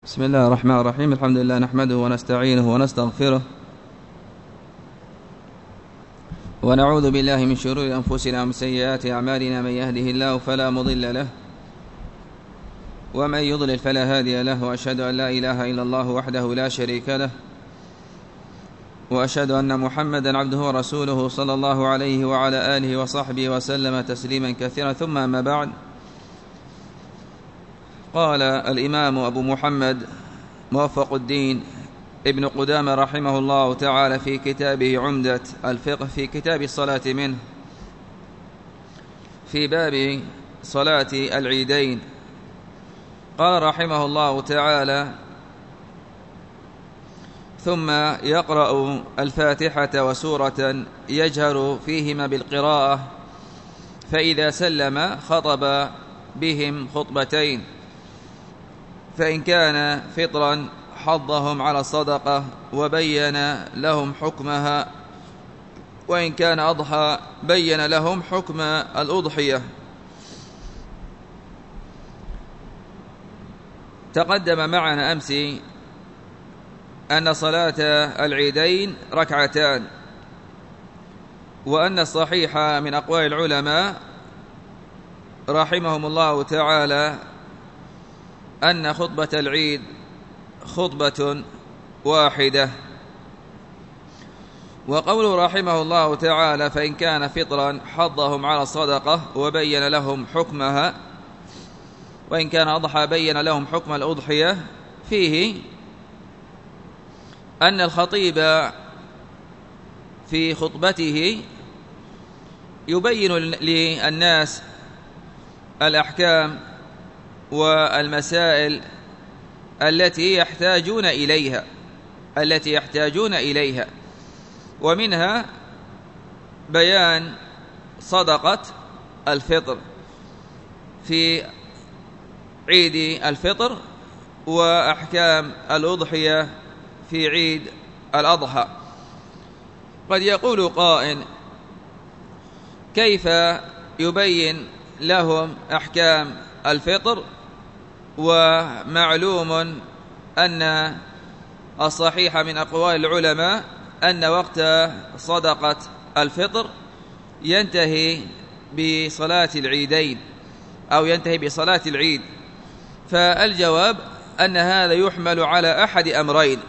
بسم الله الرحمن الرحيم. الحمد لله نحمده ونستعينه ونستغفره ونعوذ بالله من شرور أنفسنا ومن سيئات أعمالنا. من يهده الله فلا مضل له ومن يضلل فلا هادي له، وأشهد أن لا إله إلا الله وحده لا شريك له، وأشهد أن محمدا عبده ورسوله صلى الله عليه وعلى آله وصحبه وسلم تسليما كثيرا. ثم أما بعد، قال الإمام أبو محمد موفق الدين ابن قدامة رحمه الله تعالى في كتابه عمدة الفقه في كتاب الصلاة منه في باب صلاة العيدين، قال رحمه الله تعالى: ثم يقرأ الفاتحة وسورة يجهر فيهما بالقراءة، فإذا سلم خطب بهم خطبتين، فإن كان فطرا حضهم على الصدقة وبين لهم حكمها، وإن كان أضحى بين لهم حكم الأضحية. تقدم معنا أمس أن صلاة العيدين ركعتان، وأن الصحيح من أقوال العلماء رحمهم الله تعالى أن خطبة العيد خطبة واحدة. وقوله رحمه الله تعالى: فإن كان فطرا حضهم على الصدقة وبين لهم حكمها، وإن كان أضحى بين لهم حكم الأضحية، فيه أن الخطيب في خطبته يبين للناس الأحكام والمسائل التي يحتاجون إليها، ومنها بيان صدقة الفطر في عيد الفطر، وأحكام الأضحية في عيد الأضحى. قد يقول قائل: كيف يبين لهم أحكام الفطر ومعلوم أن الصحيح من أقوال العلماء أن وقت صدقة الفطر ينتهي بصلاة العيدين أو ينتهي بصلاة العيد؟ فالجواب أن هذا يحمل على أحد أمرين.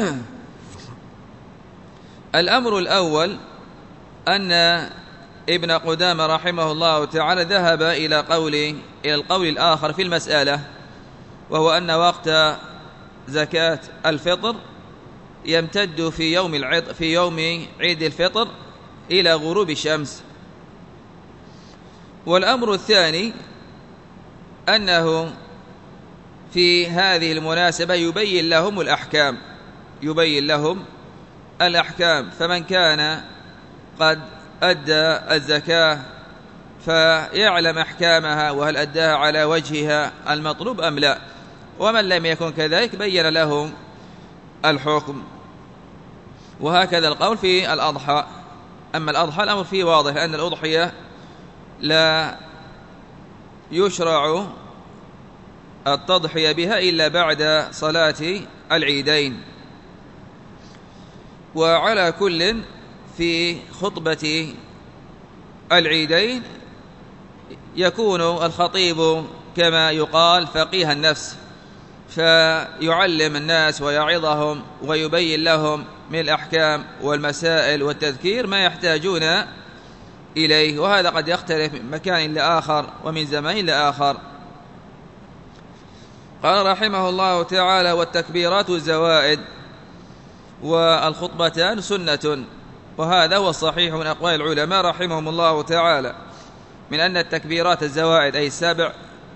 الأمر الأول أن ابن قدامة رحمه الله تعالى ذهب إلى القول الآخر في المسألة، وهو أن وقت زكاة الفطر يمتد في يوم عيد الفطر إلى غروب الشمس. والأمر الثاني أنه في هذه المناسبة يبين لهم الأحكام، فمن كان قد أدى الزكاة فيعلم أحكامها، وهل أداها على وجهها المطلوب أم لا، ومن لم يكن كذلك بين لهم الحكم. وهكذا القول في الأضحى. أما الأضحى الأمر فيه واضح، لأن الأضحية لا يشرع التضحية بها إلا بعد صلاة العيدين. وعلى كل في خطبة العيدين يكون الخطيب كما يقال فقيه النفس، فيعلم الناس ويعظهم ويبين لهم من الأحكام والمسائل والتذكير ما يحتاجون إليه، وهذا قد يختلف من مكان لآخر ومن زمان لآخر. قال رحمه الله تعالى: والتكبيرات الزوائد والخطبتان سنة. وهذا هو الصحيح من أقوال العلماء رحمهم الله تعالى، من أن التكبيرات الزوائد أي 7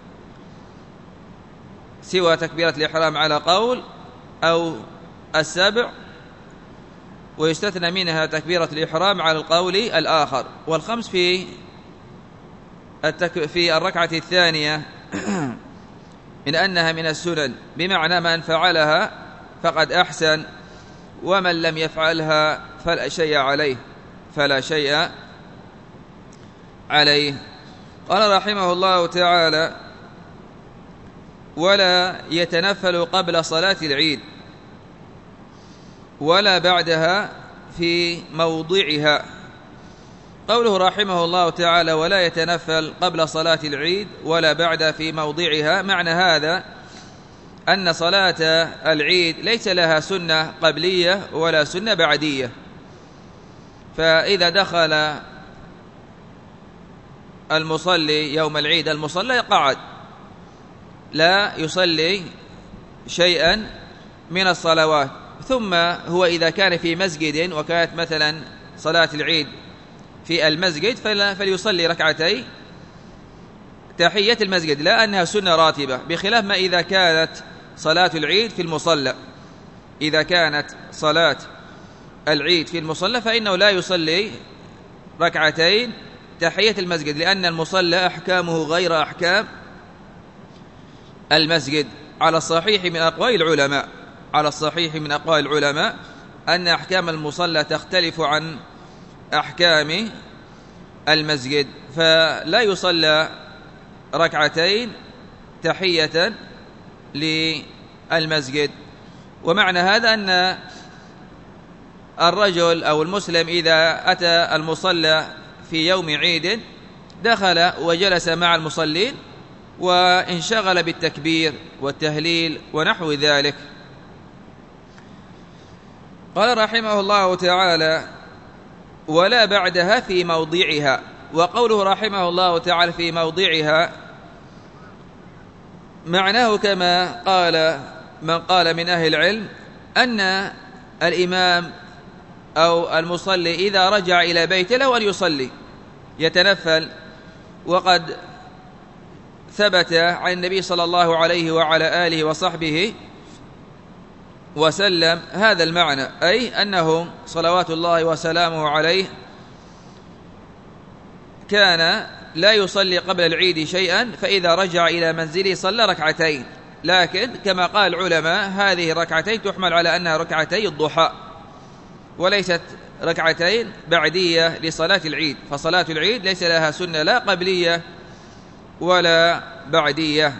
سوى تكبيرة الإحرام على قول، أو 7، ويستثنى منها تكبيرة الإحرام على القول الآخر، والخمس في الركعة الثانية من أنها من السنن، بمعنى من فعلها فقد أحسن، ومن لم يفعلها فلا شيء عليه. قال رحمه الله تعالى: ولا يتنفل قبل صلاة العيد ولا بعدها في موضعها. قوله رحمه الله تعالى ولا يتنفل قبل صلاة العيد ولا بعد في موضعها، معنى هذا أن صلاة العيد ليس لها سنة قبلية ولا سنة بعدية، فإذا دخل المصلي يوم العيد المصلى قعد لا يصلي شيئا من الصلوات، ثم هو إذا كان في مسجد وكانت مثلا صلاة العيد في المسجد فليصلي ركعتي تحية المسجد، لا أنها سنة راتبة، بخلاف ما إذا كانت صلاة العيد في المصلى. إذا كانت صلاة العيد في المصلى فإنه لا يصلي ركعتين تحية المسجد، لأن المصلى أحكامه غير أحكام المسجد على الصحيح من أقوال العلماء. على الصحيح من أقوال العلماء أن أحكام المصلى تختلف عن أحكام المسجد، فلا يصلى ركعتين تحية للمسجد. ومعنى هذا أن الرجل أو المسلم إذا أتى المصلى في يوم عيد دخل وجلس مع المصلين وانشغل بالتكبير والتهليل ونحو ذلك. قال رحمه الله تعالى ولا بعدها في موضعها. وقوله رحمه الله تعالى في موضعها معناه كما قال من قال من أهل العلم أن الإمام أو المصلي إذا رجع إلى بيته له أن يصلي يتنفل، وقد ثبت عن النبي صلى الله عليه وعلى آله وصحبه وسلم هذا المعنى، أي أنه صلوات الله وسلامه عليه كان لا يصلي قبل العيد شيئا، فإذا رجع إلى منزله صلى ركعتين. لكن كما قال العلماء هذه الركعتين تحمل على أنها ركعتي الضحى وليست ركعتين بعدية لصلاة العيد، فصلاة العيد ليس لها سنة لا قبلية ولا بعدية.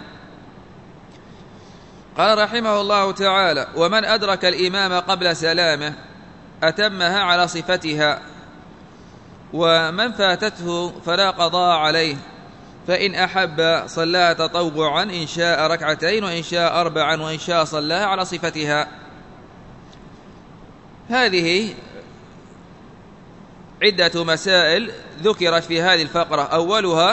قال رحمه الله تعالى ومن أدرك الإمام قبل سلامه أتمها على صفتها، ومن فاتته فلا قضاء عليه، فإن أحب صلاها تطوعا إن شاء ركعتين وإن شاء أربعا وإن شاء صلاها على صفتها. هذه عدة مسائل ذكرت في هذه الفقرة. أولها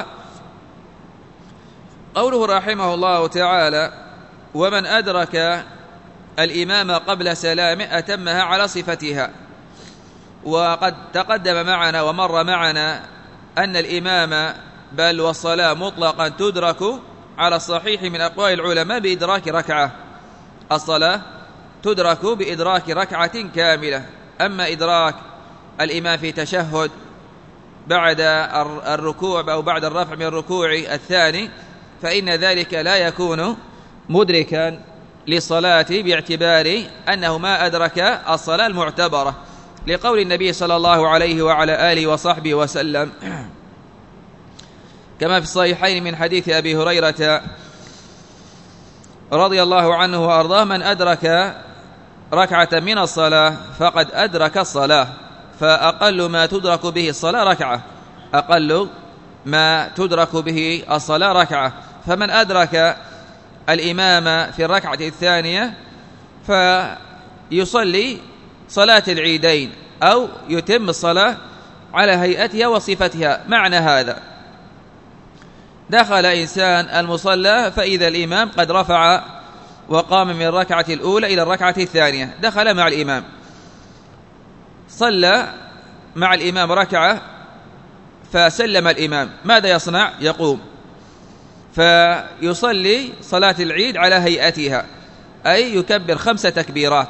قوله رحمه الله تعالى ومن أدرك الإمام قبل سلامه أتمها على صفتها. وقد تقدم معنا ومر معنا أن الإمام بل والصلاة مطلقا تدرك على الصحيح من أقوال العلماء بإدراك ركعة. الصلاة تدرك بإدراك ركعة كاملة. أما إدراك الإمام في تشهد بعد الركوع أو بعد الرفع من الركوع الثاني فإن ذلك لا يكون مدركا للصلاة باعتبار أنه ما أدرك الصلاة المعتبرة، لقول النبي صلى الله عليه وعلى آله وصحبه وسلم كما في الصحيحين من حديث أبي هريرة رضي الله عنه وأرضاه من أدرك ركعة من الصلاة فقد أدرك الصلاة، فأقل ما تدرك به الصلاة ركعة، أقل ما تدرك به الصلاة ركعة. فمن أدرك الإمام في الركعة الثانية فيصلي صلاة العيدين أو يتم الصلاة على هيئتها وصفتها. معنى هذا دخل إنسان المصلى فإذا الإمام قد رفع وقام من الركعة الأولى إلى الركعة الثانية، دخل مع الإمام صلى مع الإمام ركعة فسلم الإمام، ماذا يصنع؟ يقوم فيصلي صلاة العيد على هيئتها، أي يكبر 5 تكبيرات،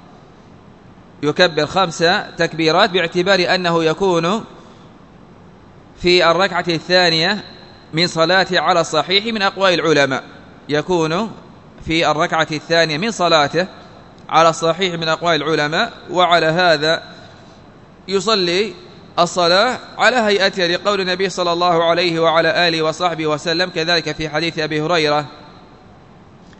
يكبر 5 تكبيرات باعتبار أنه يكون في الركعة الثانية من صلاته على الصحيح من أقوال العلماء، يكون في الركعة الثانية من صلاته على الصحيح من أقوال العلماء، وعلى هذا يصلي الصلاة على هيئتها لقول النبي صلى الله عليه وعلى آله وصحبه وسلم كذلك في حديث أبي هريرة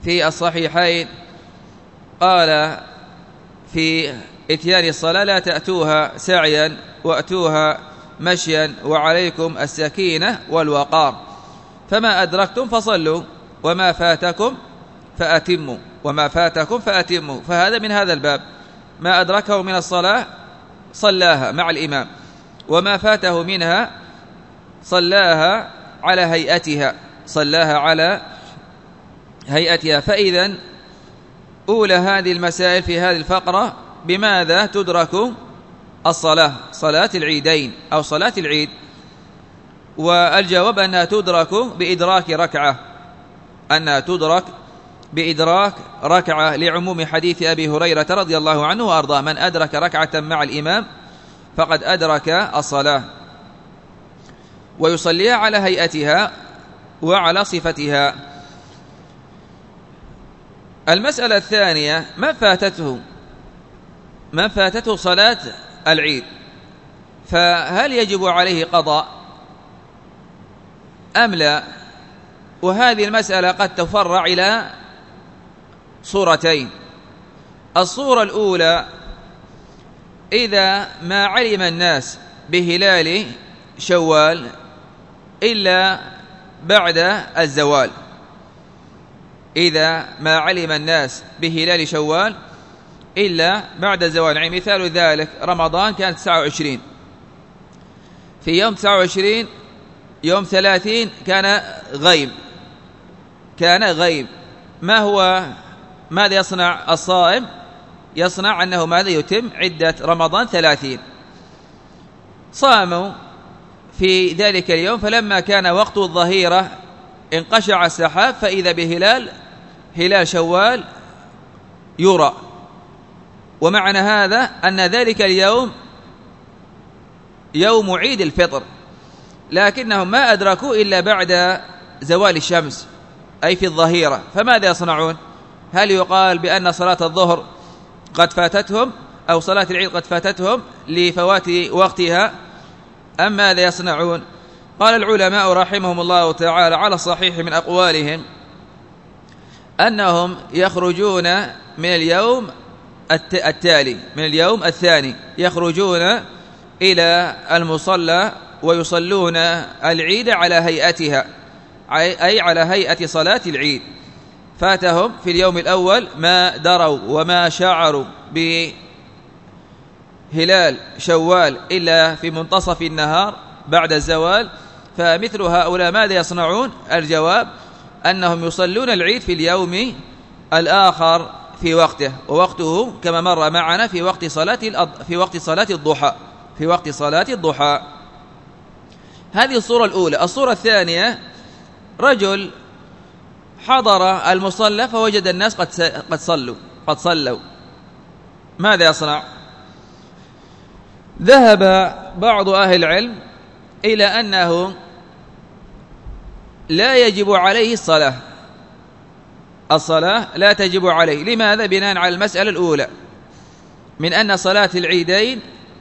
في الصحيحين قال في إتيان الصلاة: لا تأتوها سعيا وأتوها مشيا وعليكم السكينة والوقار، فما أدركتم فصلوا وما فاتكم فأتموا. فهذا من هذا الباب، ما أدركه من الصلاة صلاها مع الإمام، وما فاته منها صلاها على هيئتها. فإذا أولى هذه المسائل في هذه الفقرة: بماذا تدرك الصلاة؟ صلاة العيدين أو صلاة العيد. والجواب أنها تدرك بإدراك ركعة لعموم حديث أبي هريرة رضي الله عنه وأرضاه: من أدرك ركعة مع الإمام فقد أدرك الصلاة، ويصليها على هيئتها وعلى صفتها. المسألة الثانية: من فاتته صلاة العيد فهل يجب عليه قضاء أم لا؟ وهذه المسألة قد تفرع إلى صورتين. الصورة الأولى: إذا ما علم الناس بهلال شوال إلا بعد الزوال، يعني مثال ذلك رمضان كان 29، في يوم 29 يوم 30 كان غيب. ماذا يصنع الصائم؟ يصنع أنه ماذا؟ يتم عدة رمضان 30. صاموا في ذلك اليوم، فلما كان وقت الظهيرة انقشع السحاب فإذا هلال شوال يرى. ومعنى هذا أن ذلك اليوم يوم عيد الفطر، لكنهم ما أدركوا إلا بعد زوال الشمس أي في الظهيرة. فماذا يصنعون؟ هل يقال بأن صلاة الظهر قد فاتتهم أو صلاة العيد قد فاتتهم لفوات وقتها أم ماذا يصنعون؟ قال العلماء رحمهم الله تعالى على الصحيح من أقوالهم أنهم يخرجون من اليوم التالي، من اليوم الثاني، يخرجون إلى المصلى ويصلون العيد على هيئتها، أي على هيئة صلاة العيد. فاتهم في اليوم الأول ما دروا وما شعروا بهلال شوال إلا في منتصف النهار بعد الزوال، فمثل هؤلاء ماذا يصنعون؟ الجواب أنهم يصلون العيد في اليوم الآخر في وقته، ووقته كما مر معنا في وقت صلاة الضحى. هذه الصورة الأولى. الصورة الثانية: رجل حضر المصلى فوجد الناس قد صلوا، ماذا يصنع؟ ذهب بعض أهل العلم إلى أنه لا يجب عليه الصلاة لا تجب عليه. لماذا؟ بناء على المسألة الأولى من أن صلاة العيدين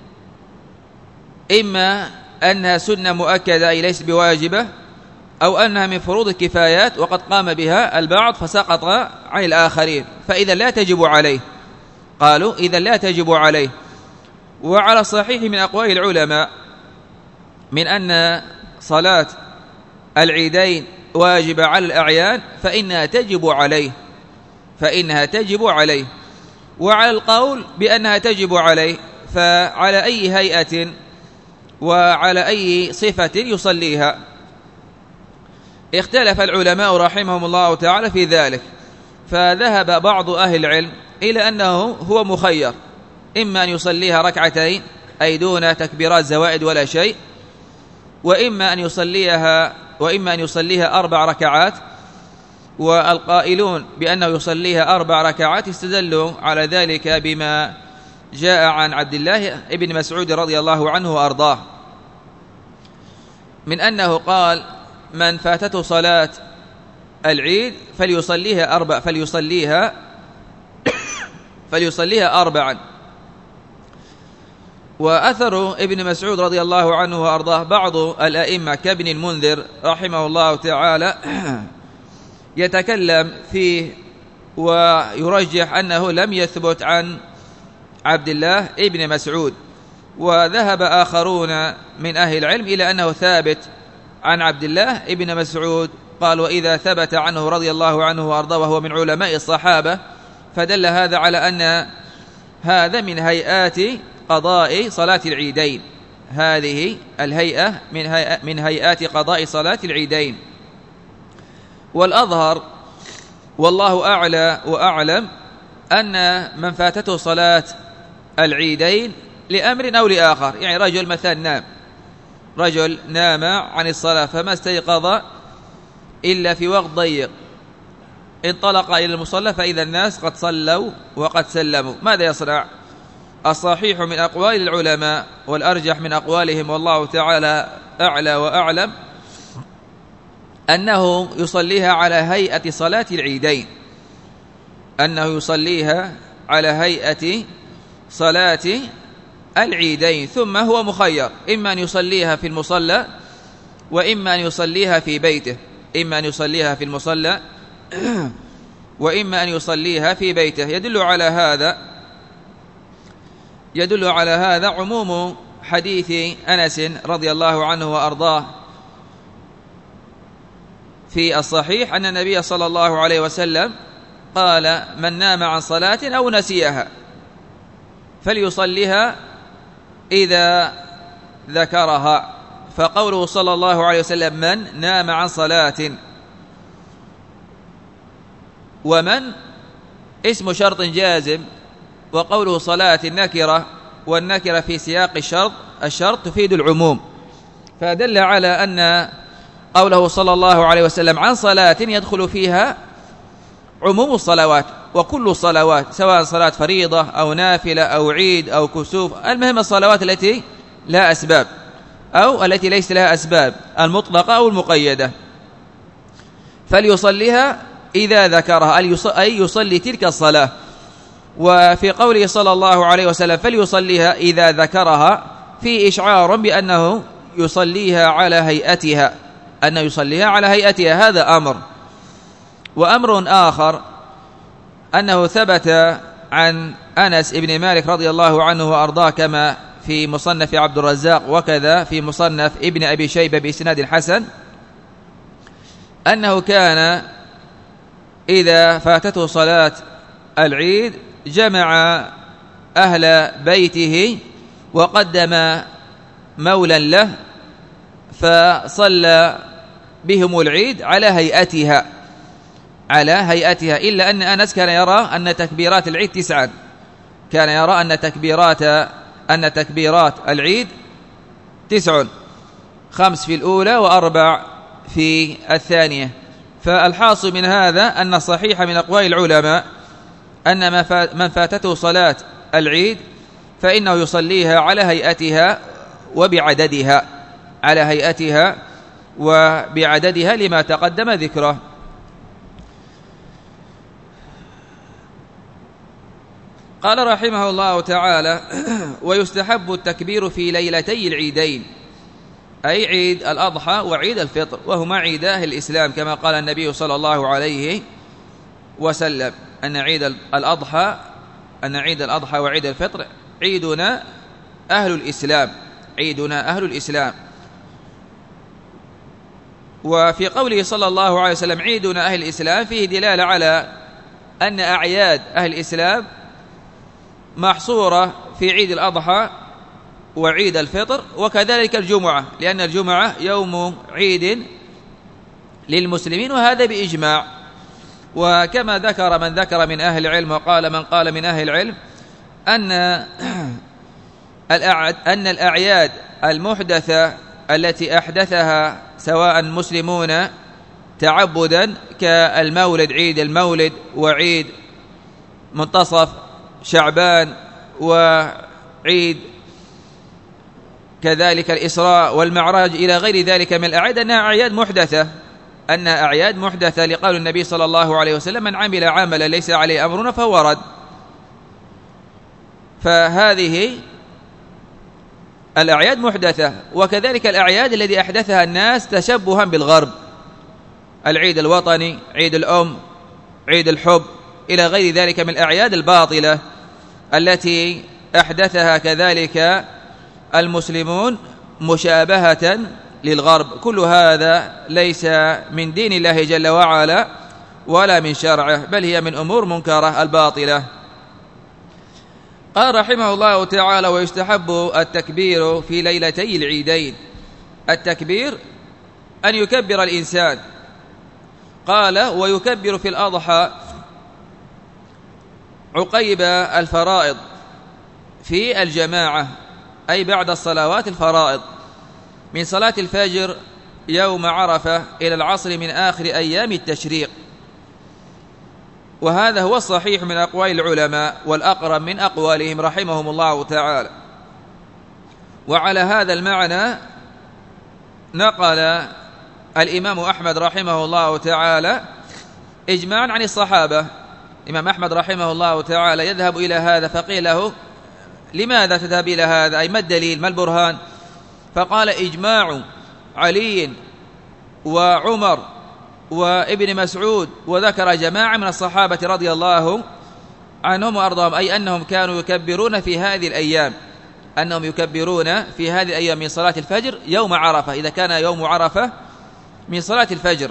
إما أنها سنة مؤكدة أي ليس بواجبة، أو أنها من فروض الكفايات وقد قام بها البعض فسقط عن الآخرين، فإذا لا تجب عليه. قالوا إذا لا تجب عليه. وعلى الصحيح من أقوال العلماء من أن صلاة العيدين واجبة على الأعيان فإنها تجب عليه. وعلى القول بأنها تجب عليه فعلى أي هيئة وعلى أي صفة يصليها. اختلف العلماء رحمهم الله تعالى في ذلك، فذهب بعض أهل العلم إلى أنه هو مخير، إما أن يصليها ركعتين أي دون تكبيرات زوائد ولا شيء، وإما أن يصليها 4 ركعات. والقائلون بأنه يصليها 4 ركعات استدلوا على ذلك بما جاء عن عبد الله ابن مسعود رضي الله عنه وأرضاه من أنه قال: من فاتته صلاة العيد فليصليها 4. وأثر ابن مسعود رضي الله عنه وأرضاه بعض الأئمة كابن المنذر رحمه الله تعالى يتكلم في ويرجح أنه لم يثبت عن عبد الله ابن مسعود. وذهب آخرون من أهل العلم إلى أنه ثابت عن عبد الله ابن مسعود، قال وإذا ثبت عنه رضي الله عنه وأرضاه وهو من علماء الصحابة، فدل هذا على أن هذا من هيئات قضاء صلاة العيدين، هذه الهيئة من هيئات قضاء صلاة العيدين. والأظهر والله أعلى وأعلم أن من فاتته صلاة العيدين لأمر أو لآخر، يعني رجل نام عن الصلاة فما استيقظ إلا في وقت ضيق، انطلق إلى المصلى فإذا الناس قد صلوا وقد سلموا، ماذا يصنع؟ الصحيح من أقوال العلماء والأرجح من أقوالهم والله تعالى أعلى وأعلم أنه يصليها على هيئة صلاة العيدين، أنه يصليها على هيئة صلاة العيدين، ثم هو مخير إما أن يصليها في المصلى وإما أن يصليها في بيته، إما أن يصليها في المصلى وإما أن يصليها في بيته. يدل على هذا عموم حديث أنس رضي الله عنه وأرضاه في الصحيح أن النبي صلى الله عليه وسلم قال من نام عن صلاة أو نسيها فليصليها إذا ذكرها. فقوله صلى الله عليه وسلم من نام عن صلاة، ومن اسم شرط جازم، وقوله صلاة النكرة، والنكرة في سياق الشرط تفيد العموم، فدل على أن قوله صلى الله عليه وسلم عن صلاة يدخل فيها عموم الصلوات وكل الصلوات، سواء صلاة فريضة أو نافلة أو عيد أو كسوف، المهم الصلوات التي لا أسباب أو التي ليس لها أسباب، المطلقة أو المقيدة. فليصليها إذا ذكرها، أي يصلي تلك الصلاة. وفي قوله صلى الله عليه وسلم فليصليها إذا ذكرها في إشعار بأنه يصليها على هيئتها، أنه يصليها على هيئتها، هذا أمر. وأمر آخر أنه ثبت عن أنس بن مالك رضي الله عنه وأرضاه كما في مصنف عبد الرزاق وكذا في مصنف ابن أبي شيبة بإسناد الحسن، أنه كان إذا فاتته صلاة العيد جمع أهل بيته وقدم مولا له فصلى بهم العيد على هيئتها، إلا أن أنس كان يرى أن تكبيرات العيد 9، كان يرى أن تكبيرات العيد 9، 5 في الأولى و4 في الثانية. فالحاصل من هذا أن الصحيح من أقوال العلماء أن من فاتته صلاة العيد فإنه يصليها على هيئتها وبعددها لما تقدم ذكره. قال رحمه الله تعالى ويستحب التكبير في ليلتي العيدين، أي عيد الأضحى وعيد الفطر، وهما عيدا الإسلام، كما قال النبي صلى الله عليه وسلم أن عيد الأضحى وعيد الفطر عيدنا أهل الإسلام. وفي قوله صلى الله عليه وسلم عيدنا أهل الإسلام فيه دلالة على أن أعياد أهل الإسلام محصورة في عيد الأضحى وعيد الفطر، وكذلك الجمعة، لأن الجمعة يوم عيد للمسلمين، وهذا بإجماع. وكما ذكر من ذكر من أهل العلم وقال من قال من أهل العلم أن الأعياد المحدثة التي أحدثها سواء مسلمون تعبدا كالمولد، عيد المولد وعيد منتصف شعبان وعيد كذلك الإسراء والمعراج إلى غير ذلك من الأعياد، أنها أعياد محدثة لقول النبي صلى الله عليه وسلم من عمل عملا ليس عليه أمرنا فهو رد. فهذه الأعياد محدثة. وكذلك الأعياد الذي أحدثها الناس تشبها بالغرب، العيد الوطني، عيد الأم، عيد الحب، إلى غير ذلك من الأعياد الباطلة التي أحدثها كذلك المسلمون مشابهة للغرب. كل هذا ليس من دين الله جل وعلا ولا من شرعه، بل هي من أمور منكرة الباطلة. قال رحمه الله تعالى: ويستحب التكبير في ليلتي العيدين. التكبير أن يكبر الإنسان. قال: ويكبر في الأضحى عقيب الفرائض في الجماعة، أي بعد الصلوات الفرائض، من صلاة الفجر يوم عرفة إلى العصر من آخر أيام التشريق. وهذا هو الصحيح من أقوال العلماء والأقرب من أقوالهم رحمهم الله تعالى. وعلى هذا المعنى نقل الإمام أحمد رحمه الله تعالى إجماعا عن الصحابة. الإمام أحمد رحمه الله تعالى يذهب إلى هذا، فقيل له: لماذا تذهب إلى هذا؟ أي ما الدليل؟ ما البرهان؟ فقال: إجماع علي وعمر وابن مسعود، وذكر جماعة من الصحابة رضي الله عنهم وأرضاهم، أي أنهم كانوا يكبرون في هذه الأيام، أنهم يكبرون في هذه الأيام من صلاة الفجر يوم عرفة، إذا كان يوم عرفة من صلاة الفجر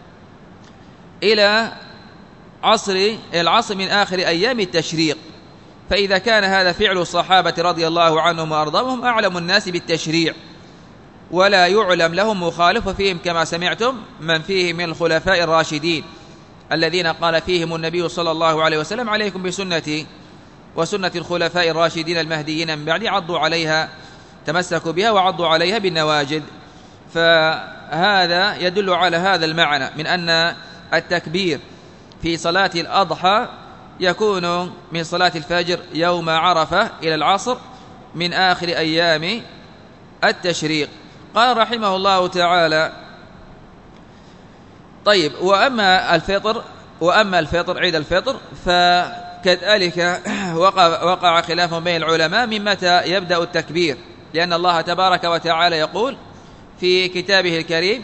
إلى العصر من آخر أيام التشريق. فإذا كان هذا فعل الصحابة رضي الله عنهم وأرضاهم أعلم الناس بالتشريع، ولا يعلم لهم مخالف فيهم، كما سمعتم من فيه من الخلفاء الراشدين الذين قال فيهم النبي صلى الله عليه وسلم: عليكم بسنتي وسنة الخلفاء الراشدين المهديين من بعدي، عضوا عليها، تمسكوا بها وعضوا عليها بالنواجذ. فهذا يدل على هذا المعنى من أن التكبير في صلاة الأضحى يكون من صلاة الفجر يوم عرفة إلى العصر من آخر أيام التشريق. قال رحمه الله تعالى: طيب، وأما الفطر عيد الفطر فكذلك وقع خلاف بين العلماء من متى يبدأ التكبير، لأن الله تبارك وتعالى يقول في كتابه الكريم: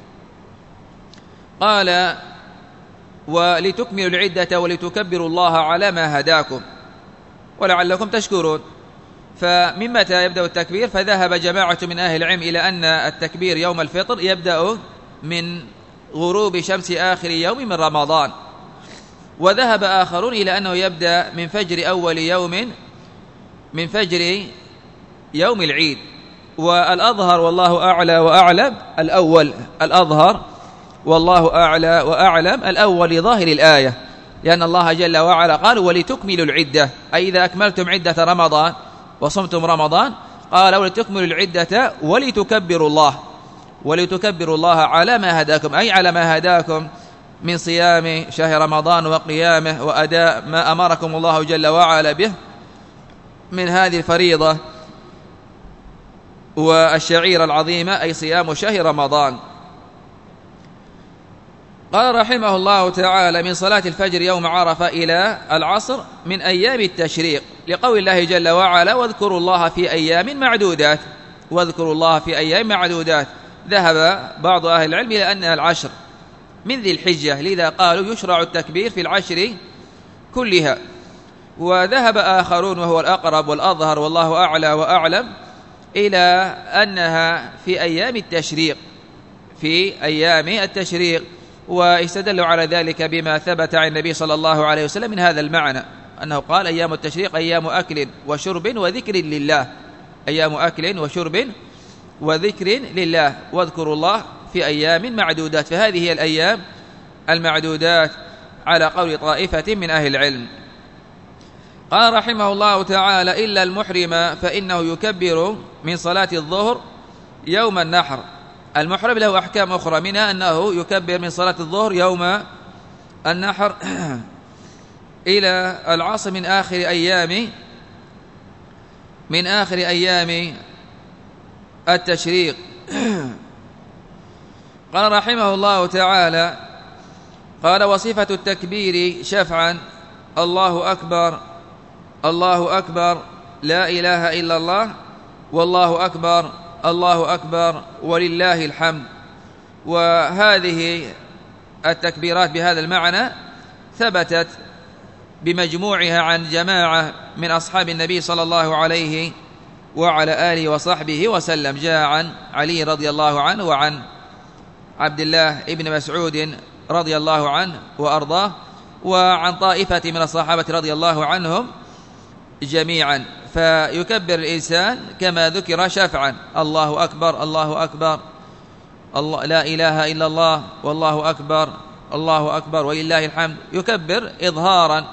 قال: ولتكملوا العدة ولتكبروا الله على ما هداكم ولعلكم تشكرون. فمن متى يبدأ التكبير؟ فذهب جماعة من أهل العلم إلى أن التكبير يوم الفطر يبدأ من غروب شمس آخر يوم من رمضان، وذهب آخرون إلى أنه يبدأ من فجر أول يوم من فجر يوم العيد. والأظهر والله أعلى وأعلم الأظهر والله أعلى وأعلم الأول لظاهر الآية، لأن الله جل وعلا قال: ولتكملوا العدة، أي إذا أكملتم عدة رمضان وصمتم رمضان، قال: ولتكملوا العدة ولتكبروا الله على ما هداكم، أي على ما هداكم من صيام شهر رمضان وقيامه وأداء ما أمركم الله جل وعلا به من هذه الفريضة والشعيرة العظيمة، أي صيام شهر رمضان. قال رحمه الله تعالى: من صلاة الفجر يوم عرفة إلى العصر من أيام التشريق، لقول الله جل وعلا: واذكروا الله في أيام معدودات. واذكروا الله في أيام معدودات. ذهب بعض أهل العلم إلى أنها العشر من ذي الحجة، لذا قالوا يشرع التكبير في العشر كلها. وذهب آخرون وهو الأقرب والأظهر والله أعلى وأعلم إلى أنها في أيام التشريق، واستدلوا على ذلك بما ثبت عن النبي صلى الله عليه وسلم من هذا المعنى، أنه قال: أيام التشريق أيام أكل وشرب وذكر لله، أيام أكل وشرب وذكر لله، واذكروا الله في أيام معدودات. فهذه هي الأيام المعدودات على قول طائفة من أهل العلم. قال رحمه الله تعالى: إلا المحرم فإنه يكبر من صلاة الظهر يوم النحر. المحرم له أحكام أخرى، منها أنه يكبر من صلاة الظهر يوم النحر إلى العصر من آخر أيام التشريق. قال رحمه الله تعالى: قال: وصفة التكبير شفعا: الله أكبر الله أكبر لا إله إلا الله والله أكبر الله أكبر ولله الحمد. وهذه التكبيرات بهذا المعنى ثبتت بمجموعها عن جماعة من أصحاب النبي صلى الله عليه وعلى آله وصحبه وسلم. جاء عن علي رضي الله عنه وعن عبد الله ابن مسعود رضي الله عنه وأرضاه وعن طائفة من الصحابة رضي الله عنهم جميعا. فيكبر الإنسان كما ذكر شفعا: الله أكبر الله أكبر، الله لا إله إلا الله، والله أكبر الله أكبر ولله الحمد. يكبر إظهارا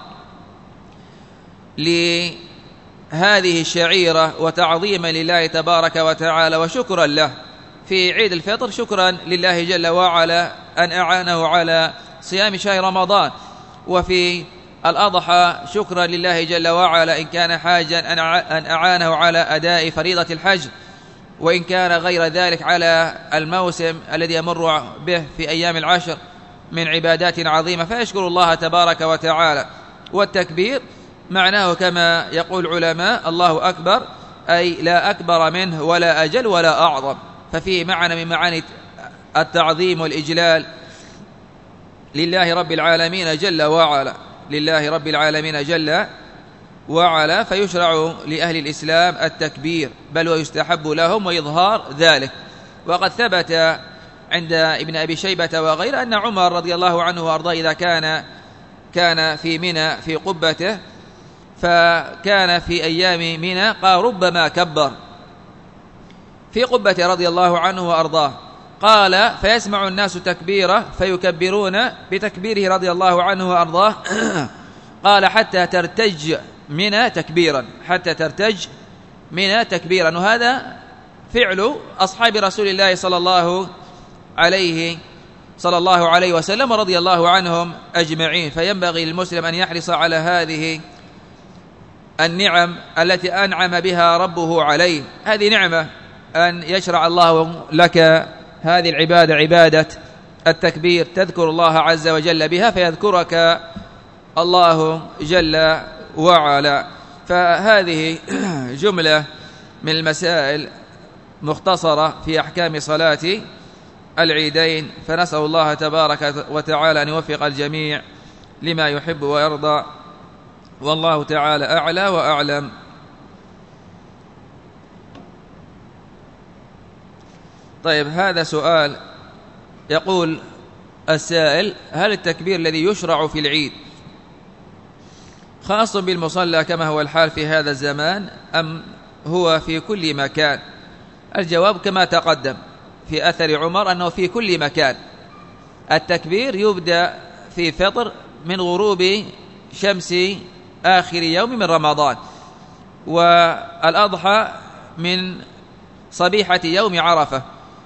لهذه الشعيرة وتعظيما لله تبارك وتعالى وشكرا له. في عيد الفطر شكرا لله جل وعلا أن أعانه على صيام شهر رمضان، وفي الأضحى شكرا لله جل وعلا إن كان حاجا أن أعانه على أداء فريضة الحج، وإن كان غير ذلك على الموسم الذي يمر به في أيام العشر من عبادات عظيمة، فيشكر الله تبارك وتعالى. والتكبير معناه كما يقول العلماء: الله أكبر، أي لا أكبر منه ولا أجل ولا أعظم، ففيه معنى من معاني التعظيم والإجلال لله رب العالمين جل وعلا، لله رب العالمين جل وعلا. فيشرع لأهل الإسلام التكبير، بل ويستحب لهم وإظهار ذلك. وقد ثبت عند ابن أبي شيبة وغيره أن عمر رضي الله عنه وأرضاه إذا كان في منى في قبته، فكان في أيام منى قال ربما كبر في قبته رضي الله عنه وأرضاه، قال فيسمع الناس تكبيره فيكبرون بتكبيره رضي الله عنه وأرضاه قال حتى ترتج منى تكبيرا، حتى ترتج منى تكبيرا. وهذا فعل أصحاب رسول الله صلى الله عليه وسلم رضي الله عنهم أجمعين. فينبغي للمسلم أن يحرص على هذه النعم التي أنعم بها ربه عليه. هذه نعمة أن يشرع الله لك هذه العبادة، عبادة التكبير، تذكر الله عز وجل بها فيذكرك الله جل وعلا. فهذه جملة من المسائل مختصرة في أحكام صلاة العيدين، فنسأل الله تبارك وتعالى أن يوفق الجميع لما يحب ويرضى، والله تعالى أعلى وأعلم. طيب، هذا سؤال يقول السائل: هل التكبير الذي يشرع في العيد خاص بالمصلى كما هو الحال في هذا الزمان أم هو في كل مكان؟ الجواب كما تقدم في أثر عمر أنه في كل مكان. التكبير يبدأ في فطر من غروب شمس آخر يوم من رمضان، والأضحى من صبيحة يوم عرفة.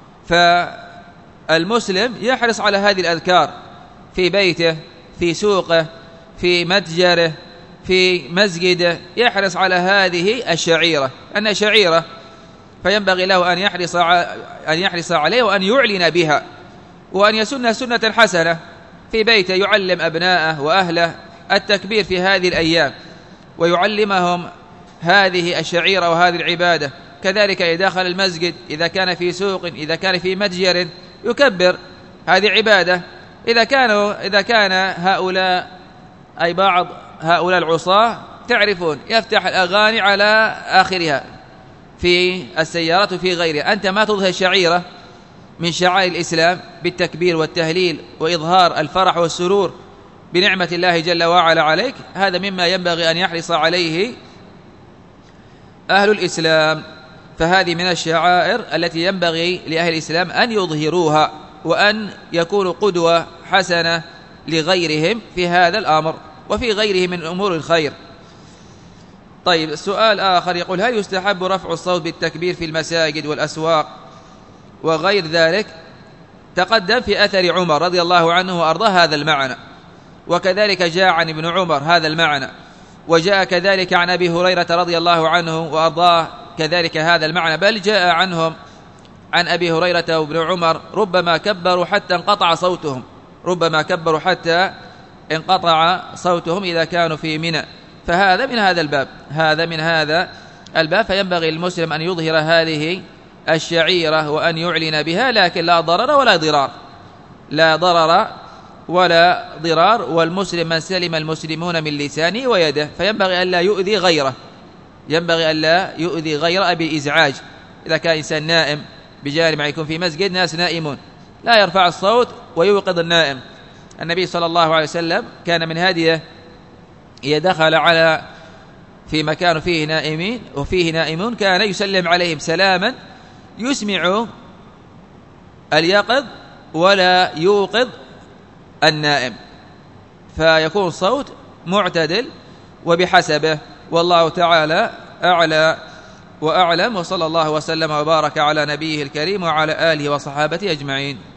فالمسلم يحرص على هذه الأذكار في بيته، في سوقه، في متجره، في مسجده، يحرص على هذه الشعيرة أنها شعيرة، فينبغي له أن يحرص عليه وأن يعلن بها، وأن يسن سنة حسنة في بيته، يعلم أبناءه وأهله التكبير في هذه الأيام، ويعلمهم هذه الشعيرة وهذه العبادة. كذلك إذا دخل المسجد، إذا كان في سوق، إذا كان في متجر، يكبر، هذه عبادة. إذا كان هؤلاء أي بعض هؤلاء العصاة تعرفون يفتح الأغاني على آخرها في السيارات وفي غيرها، أنت ما تظهر شعيرة من شعائر الإسلام بالتكبير والتهليل وإظهار الفرح والسرور بنعمة الله جل وعلا عليك، هذا مما ينبغي أن يحرص عليه أهل الإسلام. فهذه من الشعائر التي ينبغي لأهل الإسلام أن يظهروها، وأن يكونوا قدوة حسنة لغيرهم في هذا الأمر وفي غيره من أمور الخير. طيب، سؤال آخر يقول: هل يستحب رفع الصوت بالتكبير في المساجد والأسواق وغير ذلك؟ تقدم في أثر عمر رضي الله عنه وأرضاه هذا المعنى، وكذلك جاء عن ابن عمر هذا المعنى، وجاء كذلك عن أبي هريرة رضي الله عنه وأرضاه كذلك هذا المعنى، بل جاء عنهم عن أبي هريرة وابن عمر ربما كبروا حتى انقطع صوتهم، ربما كبروا حتى انقطع صوتهم إذا كانوا في منى. فهذا من هذا الباب، هذا من هذا الباب، فينبغي المسلم أن يظهر هذه الشعيرة وأن يعلن بها، لكن لا ضرر ولا ضرار، لا ضرر ولا ضرار، والمسلم من سلم المسلمون من لسانه ويده، فينبغي ألا يؤذي غيره، ينبغي ألا يؤذي غيره بإزعاج. إذا كان إنسان نائم بجانب ما يكون في مسجد ناس نائمون لا يرفع الصوت ويوقظ النائم. النبي صلى الله عليه وسلم كان من هديه إذا دخل على في مكان فيه نائمون كان يسلم عليهم سلاما يسمع اليقظ ولا يوقظ النائم، فيكون الصوت معتدل وبحسبه. والله تعالى أعلى وأعلم، وصلى الله وسلم وبارك على نبيه الكريم وعلى آله وصحابته أجمعين.